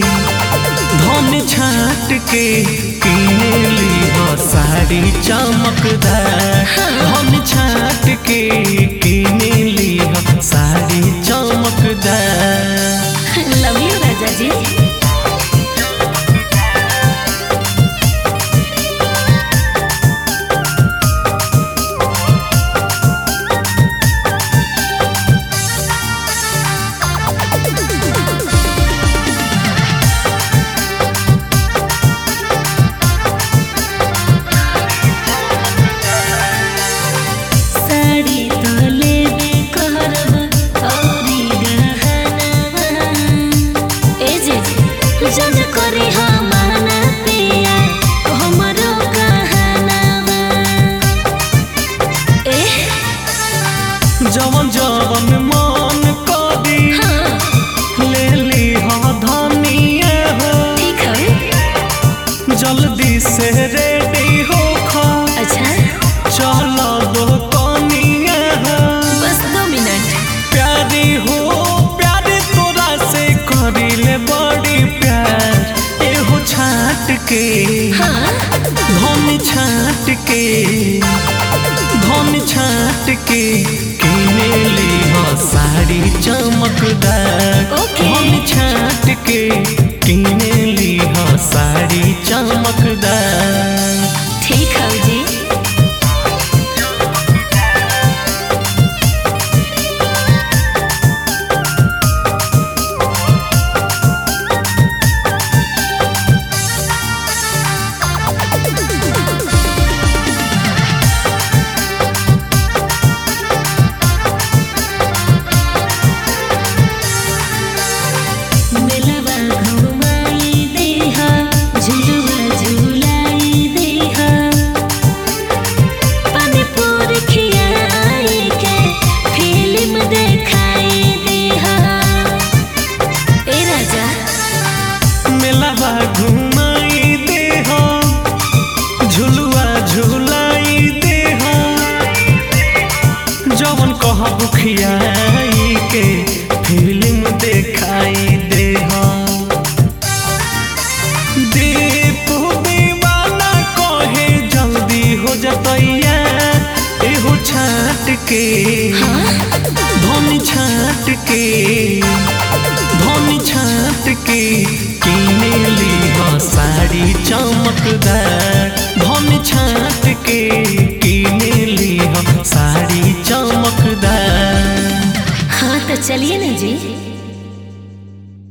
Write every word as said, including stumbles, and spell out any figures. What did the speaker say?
धन छाट के किनेली हो साड़ी चमकदार। धन छाट के किनेली हो साड़ी चमकदार। लव यू राजा जी। जन करे हमाना पिया हमरो कहनावा ए जवन जवन मन करी हाँ। ले ली हो धनिया हो ठीक है जल्दी से रेडी हो खा। अच्छा चलो दो कनिया हो बस दो मिनट। प्यारी हो प्यारी तोरा से करी ले बड़ी छाट के हाँ? धन छाट के धन छाट के किनेली हो साड़ी चमकदार। धन छाट के किनेली हो साड़ी चमकदार। ठीक है जी। घुमाई दे हो झुलुआ झुलाई दे हो जवन कह बुखियाई के फिल्म देखाई दे हो। दीप दीवाना कहे जल्दी हो जतैया एहो छाट के धन छाट के धन छाट के